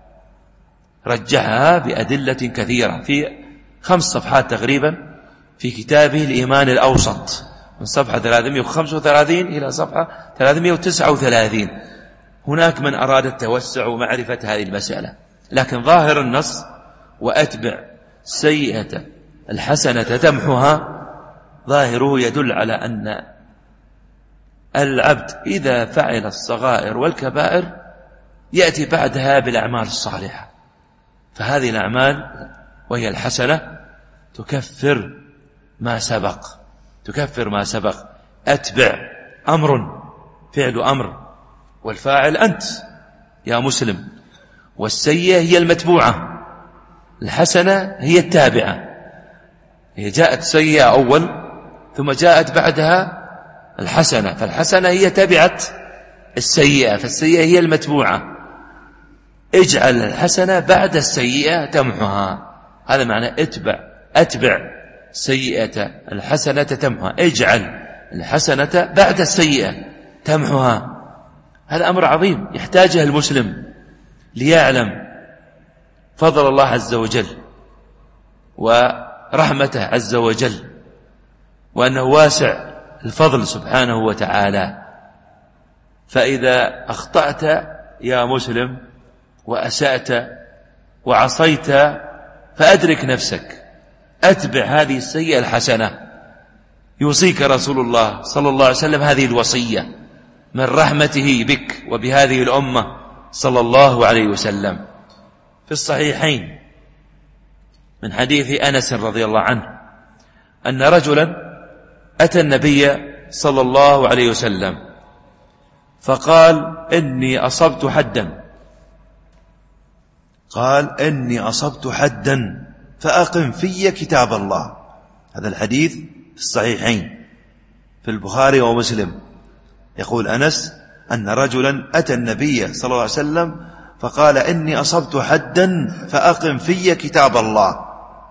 رجحها بأدلة كثيرة في 5 صفحات تقريبا في كتابه الإيمان الأوسط من صفحة 335 إلى صفحة 339. هناك من أراد التوسع ومعرفة هذه المسألة، لكن ظاهر النص وأتبع السيئة الحسنة تمحها ظاهره يدل على أن العبد إذا فعل الصغائر والكبائر يأتي بعدها بالأعمال الصالحة. فهذه الأعمال وهي الحسنة تكفر ما سبق. أتبع أمر، فعل أمر، والفاعل أنت يا مسلم، والسيئة هي المتبوعة، الحسنة هي التابعة. هي جاءت سيئة أول ثم جاءت بعدها الحسنة، فالحسنة هي تبعت السيئة، فالسيئة هي المتبوعة. اجعل الحسنة بعد السيئة تمحها، هذا معنى أتبع سيئة الحسنة تمحها، اجعل الحسنة بعد السيئة تمحها. هذا أمر عظيم يحتاجه المسلم ليعلم فضل الله عز وجل ورحمته عز وجل، وأنه واسع الفضل سبحانه وتعالى. فإذا أخطأت يا مسلم وأسأت وعصيت فأدرك نفسك، أتبع هذه السيئة الحسنة. يوصيك رسول الله صلى الله عليه وسلم هذه الوصية من رحمته بك وبهذه الأمة صلى الله عليه وسلم. في الصحيحين من حديث أنس رضي الله عنه أن رجلا أتى النبي صلى الله عليه وسلم فقال إني أصبت حدا فأقم في كتاب الله. هذا الحديث في الصحيحين في البخاري ومسلم. يقول أنس أن رجلا أتى النبي صلى الله عليه وسلم فقال إني أصبت حدا فأقم في كتاب الله.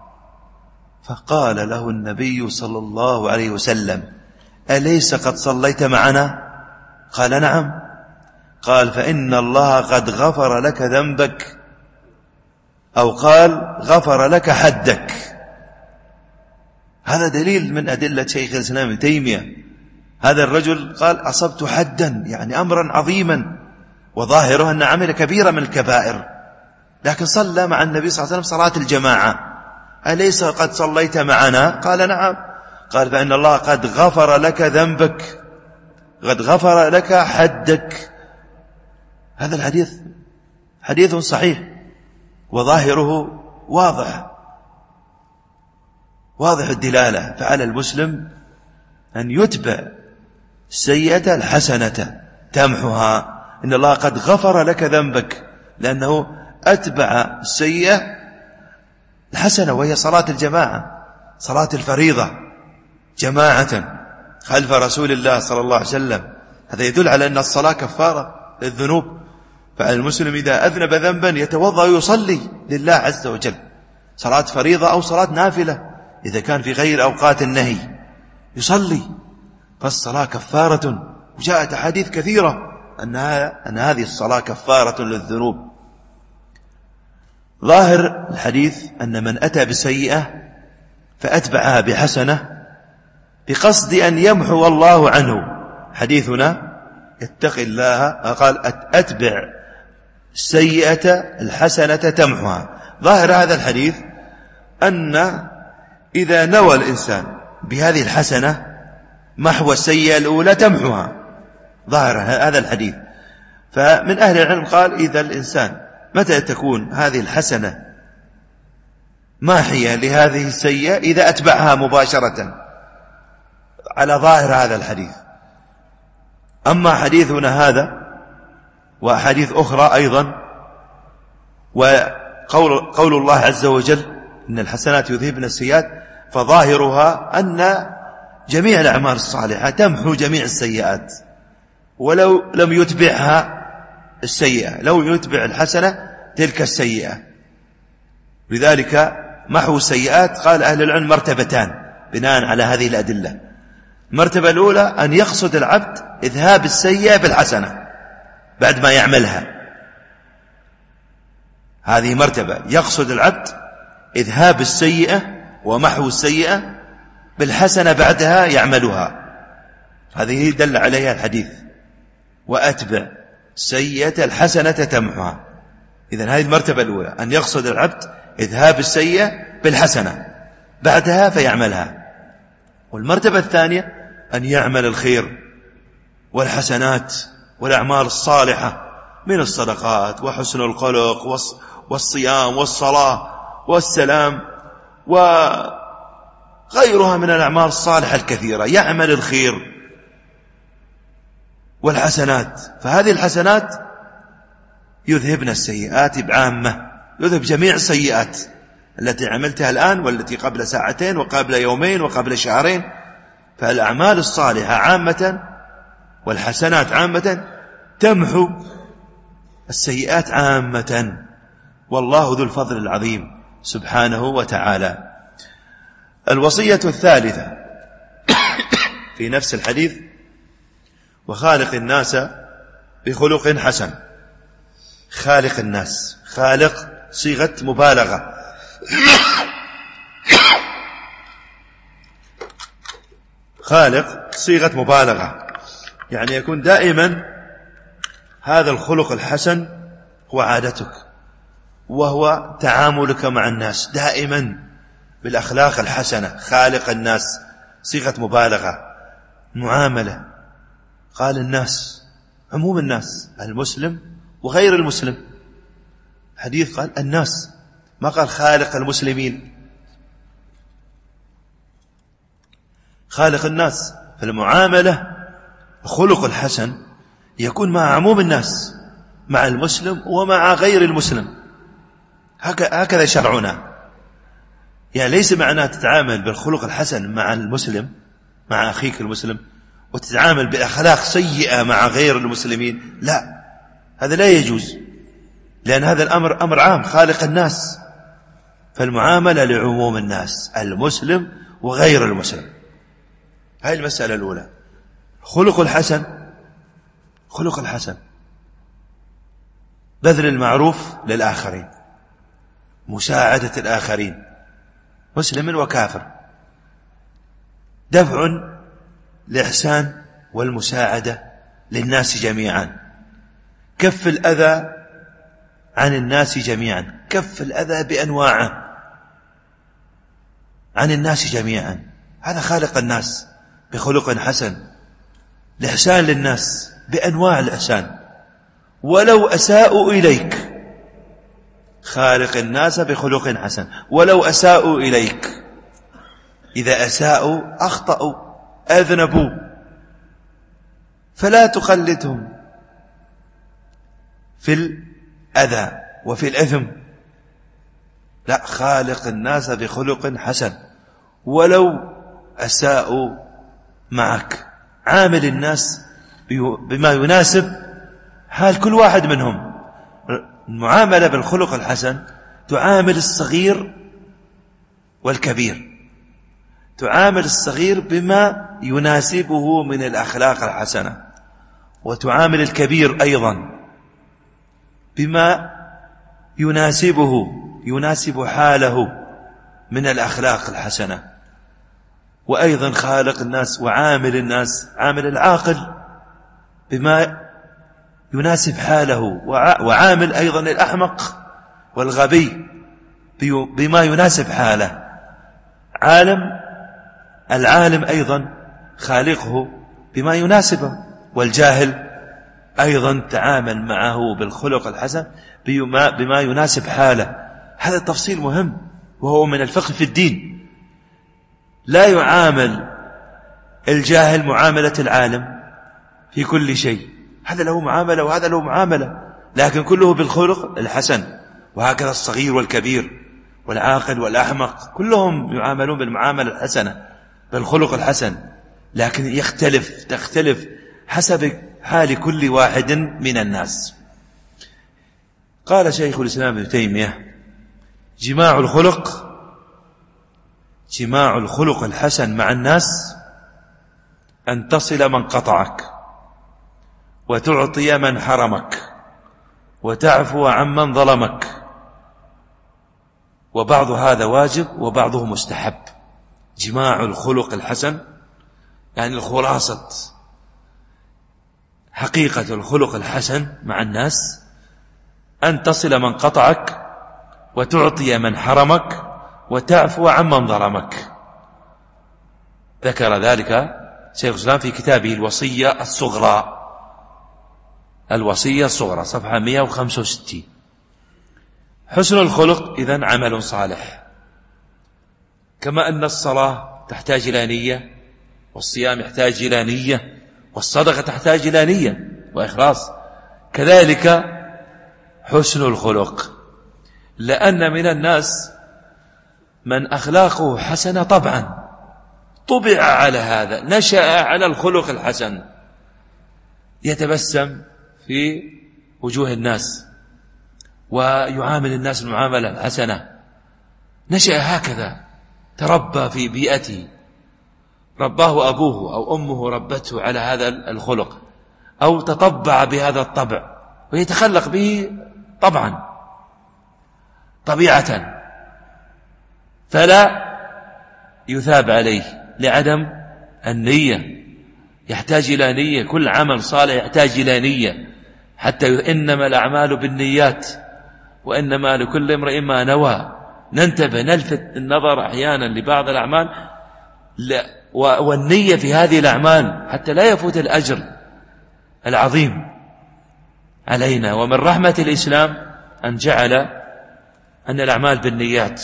فقال له النبي صلى الله عليه وسلم أليس قد صليت معنا؟ قال نعم. قال فإن الله قد غفر لك ذنبك، أو قال غفر لك حدك. هذا دليل من أدلة شيخ الإسلام ابن تيمية. هذا الرجل قال أصبت حدا، يعني أمرا عظيما، وظاهره أن عمل كبيرة من الكبائر، لكن صلى مع النبي صلى الله عليه وسلم صلاة الجماعة. أليس قد صليت معنا؟ قال نعم. قال فإن الله قد غفر لك ذنبك، قد غفر لك حدك. هذا الحديث حديث صحيح وظاهره واضح الدلالة. فعلى المسلم أن يتبع السيئة الحسنة تمحها. إن الله قد غفر لك ذنبك، لأنه أتبع السيئة الحسنة وهي صلاة الجماعة، صلاة الفريضة جماعة خلف رسول الله صلى الله عليه وسلم. هذا يدل على أن الصلاة كفارة للذنوب. فعلى المسلم إذا أذنب ذنبا يتوضأ ويصلي لله عز وجل، صلاة فريضة أو صلاة نافلة إذا كان في غير أوقات النهي يصلي، فالصلاة كفارة. وجاءت أحاديث كثيرة أن هذه الصلاة كفارة للذنوب. ظاهر الحديث أن من أتى بسيئة فأتبعها بحسنة بقصد أن يمحو الله عنه. حديثنا اتق الله، قال أتبع السيئة الحسنة تمحوها. ظاهر هذا الحديث أن إذا نوى الإنسان بهذه الحسنة محو السيئة الأولى تمحوها. ظاهر هذا الحديث. فمن أهل العلم قال إذا الإنسان متى تكون هذه الحسنة ماحية لهذه السيئة؟ إذا أتبعها مباشرة على ظاهر هذا الحديث. أما حديثنا هذا وأحاديث أخرى أيضا، وقول الله عز وجل إن الحسنات يذهبن السيئات، فظاهرها أن جميع الأعمال الصالحة تمحو جميع السيئات ولو لم يتبعها السيئة، لو يتبع الحسنة تلك السيئة. لذلك محو السيئات قال أهل العلم مرتبتان بناء على هذه الأدلة. المرتبة الأولى أن يقصد العبد إذهاب السيئة بالحسنة بعد ما يعملها. هذه مرتبة، يقصد العبد إذهاب السيئة ومحو السيئة بالحسنة بعدها يعملها. هذه دل عليها الحديث وأتبع السيئة الحسنة تمحوها. إذن هذه المرتبة الأولى، أن يقصد العبد إذهاب السيئة بالحسنة بعدها فيعملها. والمرتبة الثانية أن يعمل الخير والحسنات والأعمال الصالحة من الصدقات وحسن الخلق والصيام والصلاة والسلام وغيرها من الأعمال الصالحة الكثيرة، يعمل الخير والحسنات، فهذه الحسنات يذهبن السيئات بعامة، يذهب جميع السيئات التي عملتها الآن والتي قبل ساعتين وقبل يومين وقبل شهرين. فالأعمال الصالحة عامة والحسنات عامة تمحو السيئات عامة، والله ذو الفضل العظيم سبحانه وتعالى. الوصية الثالثة في نفس الحديث: وخالق الناس بخلق حسن. خالق الناس، خالق صيغة مبالغة، خالق صيغة مبالغة، يعني يكون دائما هذا الخلق الحسن هو عادتك وهو تعاملك مع الناس، دائما بالأخلاق الحسنة. خالق الناس صيغة مبالغة، معاملة. قال الناس، عموم الناس، المسلم وغير المسلم. حديث قال الناس، ما قال خالق المسلمين، خالق الناس. فالمعاملة الخلق الحسن يكون مع عموم الناس، مع المسلم ومع غير المسلم. هكذا شرعنا، يعني ليس معناه تتعامل بالخلق الحسن مع المسلم، مع أخيك المسلم، وتتعامل بأخلاق سيئة مع غير المسلمين، لا، هذا لا يجوز، لأن هذا الأمر أمر عام، خالق الناس. فالمعاملة لعموم الناس، المسلم وغير المسلم. هذه المسألة الأولى. خلق الحسن، خلق الحسن بذل المعروف للآخرين، مساعدة الآخرين، مسلم وكافر، دفع الإحسان والمساعدة للناس جميعا، كف الأذى عن الناس جميعا، كف الأذى بأنواعه عن الناس جميعا. هذا خالق الناس بخلق حسن، الإحسان للناس بأنواع الإحسان ولو أساءوا إليك. خالق الناس بخلق حسن ولو أساءوا إليك، إذا أساءوا أخطأوا أذنبوا فلا تخلدهم في الأذى وفي الإثم، لا، خالق الناس بخلق حسن ولو أساءوا معك، عامل الناس بما يناسب حال كل واحد منهم. المعاملة بالخلق الحسن تعامل الصغير والكبير، تعامل الصغير بما يناسبه من الأخلاق الحسنة، وتعامل الكبير أيضا بما يناسبه، يناسب حاله من الأخلاق الحسنة. وأيضا خالق الناس وعامل الناس، عامل العاقل بما يناسب حاله، وعامل أيضا الأحمق والغبي بما يناسب حاله. العالم أيضا خالقه بما يناسبه، والجاهل أيضا تعامل معه بالخلق الحسن بما يناسب حاله. هذا التفصيل مهم، وهو من الفقه في الدين. لا يعامل الجاهل معاملة العالم في كل شيء، هذا له معاملة وهذا له معاملة، لكن كله بالخلق الحسن. وهكذا الصغير والكبير والعاقل والأحمق كلهم يعاملون بالمعاملة الحسنة بالخلق الحسن، لكن تختلف حسب حال كل واحد من الناس. قال شيخ الإسلام ابن تيمية: جماع الخلق الحسن مع الناس أن تصل من قطعك، وتعطي من حرمك، وتعفو عمن ظلمك، وبعض هذا واجب وبعضه مستحب. جماع الخلق الحسن يعني الخلاصة، حقيقة الخلق الحسن مع الناس أن تصل من قطعك، وتعطي من حرمك، وتعفو عمن ظلمك. ذكر ذلك شيخ الإسلام في كتابه الوصية الصغرى. الوصية الصغرى صفحة 165. حسن الخلق إذن عمل صالح، كما أن الصلاة تحتاج إلى نية، والصيام يحتاج إلى نية، والصدقة تحتاج إلى نية وإخلاص، كذلك حسن الخلق. لأن من الناس من أخلاقه حسنة طبعا، طبع على هذا، نشأ على الخلق الحسن، يتبسم في وجوه الناس ويعامل الناس المعاملة الحسنة، نشأ هكذا، تربى في بيئته، رباه أبوه أو أمه ربته على هذا الخلق، أو تطبع بهذا الطبع ويتخلق به طبعا طبيعة، فلا يثاب عليه لعدم النية. يحتاج إلى نية، كل عمل صالح يحتاج إلى نية، حتى إنما الأعمال بالنيات وإنما لكل امرئ ما نوى. ننتبه، نلفت النظر أحيانا لبعض الأعمال والنية في هذه الأعمال حتى لا يفوت الأجر العظيم علينا. ومن رحمة الإسلام أن جعل أن الأعمال بالنيات.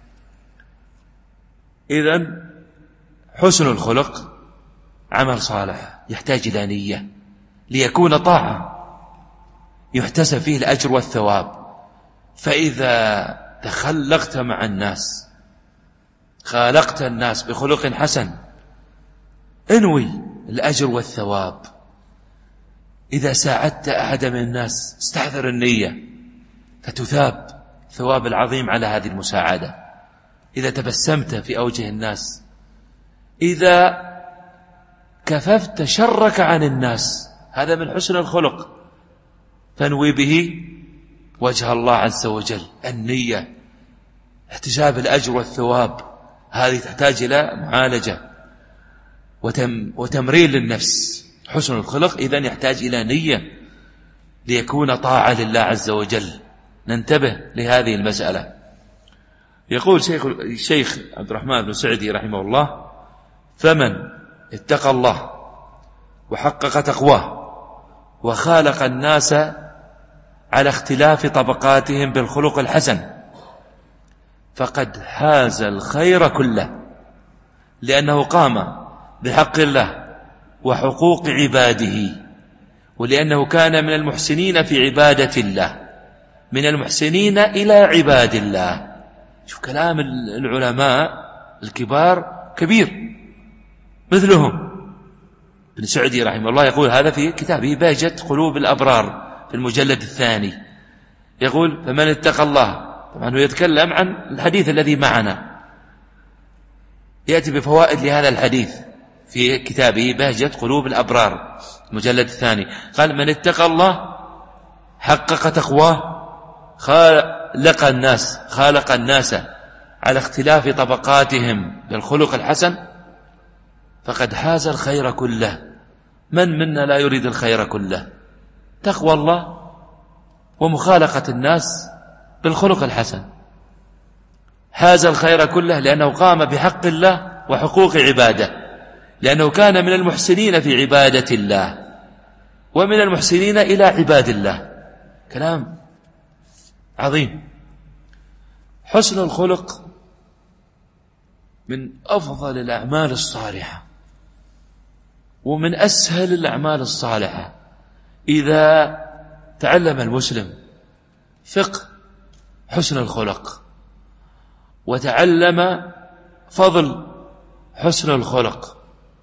إذن حسن الخلق عمل صالح يحتاج إلى نية ليكون طاعة يحتسب فيه الأجر والثواب. فإذا تخلقت مع الناس، خالقت الناس بخلق حسن، انوي الأجر والثواب. إذا ساعدت أحد من الناس استحضر النية فتثاب ثواب العظيم على هذه المساعدة. إذا تبسمت في أوجه الناس، إذا كففت شرك عن الناس، هذا من حسن الخلق، فانوي به وجه الله عز وجل. النية احتساب الأجر والثواب هذه تحتاج إلى معالجة وتمرين للنفس. حسن الخلق إذن يحتاج إلى نية ليكون طاعة لله عز وجل. ننتبه لهذه المسألة. يقول الشيخ عبد الرحمن بن سعدي رحمه الله: فمن اتقى الله وحقق تقواه وخالق الناس على اختلاف طبقاتهم بالخلق الحسن فقد حاز الخير كله، لأنه قام بحق الله وحقوق عباده، ولأنه كان من المحسنين في عبادة الله، من المحسنين إلى عباد الله. شوف كلام العلماء الكبار كبير مثلهم. ابن سعدي رحمه الله يقول هذا في كتابه بهجة قلوب الأبرار في المجلد الثاني، يقول: فمن اتقى الله، طبعا هو يتكلم عن الحديث الذي معنا، يأتي بفوائد لهذا الحديث في كتابه بهجة قلوب الأبرار المجلد الثاني. قال: من اتقى الله حقق تقواه خالق الناس على اختلاف طبقاتهم بالخلق الحسن فقد حاز الخير كله. من منا لا يريد الخير كله؟ تقوى الله ومخالقة الناس بالخلق الحسن. حاز الخير كله لأنه قام بحق الله وحقوق عباده، لأنه كان من المحسنين في عبادة الله ومن المحسنين إلى عباد الله. كلام عظيم. حسن الخلق من أفضل الأعمال الصالحة ومن أسهل الأعمال الصالحة. إذا تعلم المسلم فقه حسن الخلق وتعلم فضل حسن الخلق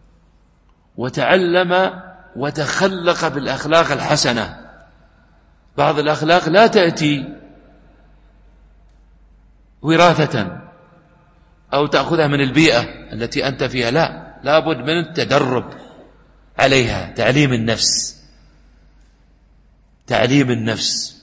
وتعلم وتخلق بالأخلاق الحسنة. بعض الأخلاق لا تأتي وراثة أو تأخذها من البيئة التي أنت فيها، لا، لابد من التدرب عليها. تعليم النفس.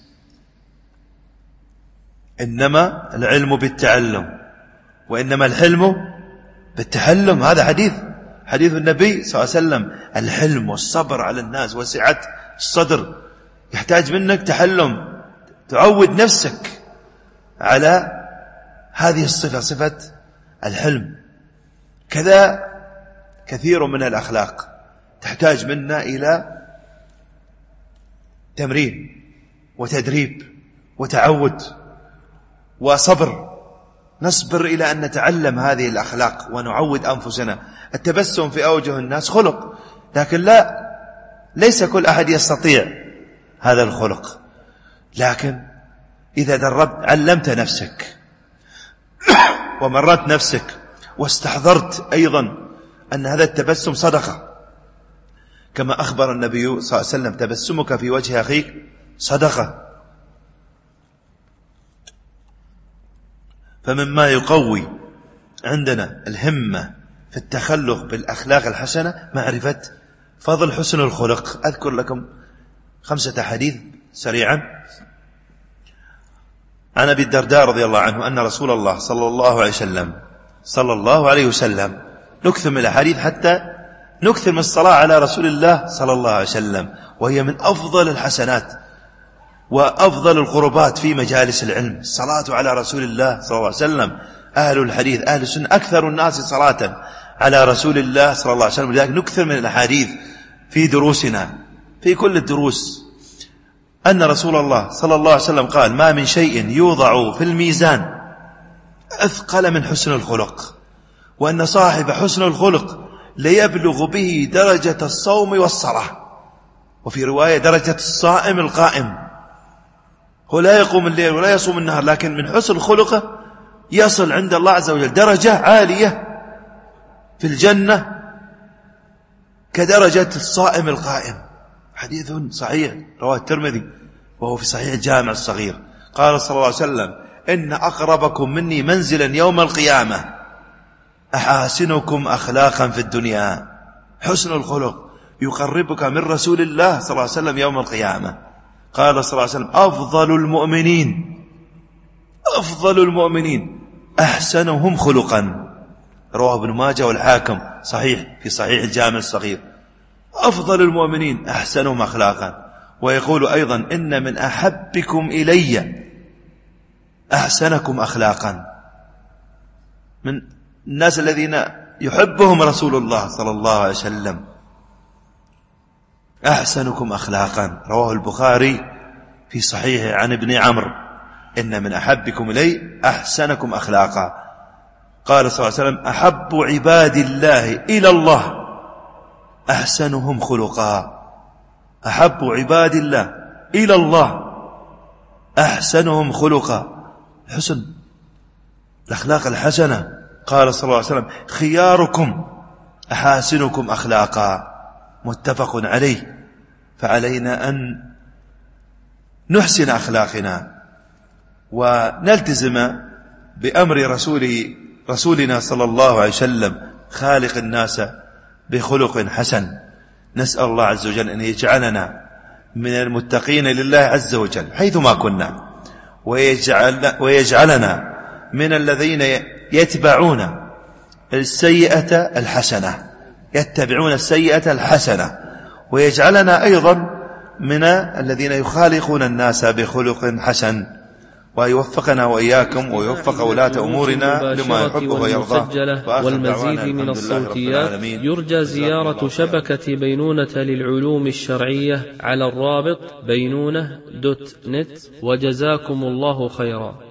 إنما العلم بالتعلم وإنما الحلم بالتحلم. هذا حديث النبي صلى الله عليه وسلم. الحلم والصبر على الناس وسعة الصدر يحتاج منك تحلم، تعود نفسك على هذه الصفة، صفة الحلم. كذا كثير من الأخلاق تحتاج منا إلى تمرين وتدريب وتعود وصبر، نصبر إلى أن نتعلم هذه الأخلاق ونعود أنفسنا. التبسم في أوجه الناس خلق، لكن ليس كل أحد يستطيع هذا الخلق، لكن إذا دربت علمت نفسك ومرت نفسك واستحضرت أيضا أن هذا التبسم صدقة، كما أخبر النبي صلى الله عليه وسلم: تبسمك في وجه أخيك صدقة. فمما يقوي عندنا الهمة في التخلق بالأخلاق الحسنة معرفة فضل حسن الخلق. أذكر لكم 5 حديث سريعا. عن أبي الدرداء رضي الله عنه أن رسول الله صلى الله عليه وسلم نكثر من الحديث حتى نكثر من الصلاة على رسول الله صلى الله عليه وسلم، وهي من أفضل الحسنات وأفضل القربات في مجالس العلم، الصلاة على رسول الله صلى الله عليه وسلم. أهل الحديث أهل السنة أكثر الناس صلاة على رسول الله صلى الله عليه وسلم، لذلك نكثر من الأحاديث في دروسنا في كل الدروس أن رسول الله صلى الله عليه وسلم قال: ما من شيء يوضع في الميزان أثقل من حسن الخلق، وأن صاحب حسن الخلق ليبلغ به درجة الصوم والصلاة، وفي رواية درجة الصائم القائم. هو لا يقوم الليل ولا يصوم النهار، لكن من حسن خلقه يصل عند الله عز وجل درجة عالية في الجنة كدرجة الصائم القائم. حديث صحيح رواه الترمذي وهو في صحيح الجامع الصغير. قال صلى الله عليه وسلم: إن أقربكم مني منزلا يوم القيامة أحاسنكم أخلاقا في الدنيا. حسن الخلق يقربك من رسول الله صلى الله عليه وسلم يوم القيامة. قال صلى الله عليه وسلم: أفضل المؤمنين أحسنهم خلقا. رواه ابن ماجه والحاكم صحيح في صحيح الجامع الصغير. أفضل المؤمنين أحسنهم أخلاقا. ويقول أيضا: إن من أحبكم إلي أحسنكم أخلاقا. من الناس الذين يحبهم رسول الله صلى الله عليه وسلم أحسنكم أخلاقا. رواه البخاري في صحيحه عن ابن عمرو: إن من أحبكم إلي أحسنكم أخلاقا. قال صلى الله عليه وسلم: أحب عباد الله إلى الله أحسنهم خلقا. أحب عباد الله إلى الله أحسنهم خلقا. حسن الأخلاق الحسنة. قال صلى الله عليه وسلم: خياركم أحاسنكم أخلاقا. متفق عليه. فعلينا أن نحسن أخلاقنا ونلتزم بأمر رسولنا صلى الله عليه وسلم: خالق الناس بخلق حسن. نسأل الله عز وجل أن يجعلنا من المتقين لله عز وجل حيثما كنا، ويجعلنا من الذين يتبعون السيئة الحسنة، ويجعلنا أيضا من الذين يخالقون الناس بخلق حسن، ويوفقنا وإياكم ويوفق ولاة أمورنا لما يحبه ويرضاه. والمزيد من الصوتيات يرجى زيارة شبكة بينونة للعلوم الشرعية على الرابط بينونة.net. وجزاكم الله خيرا.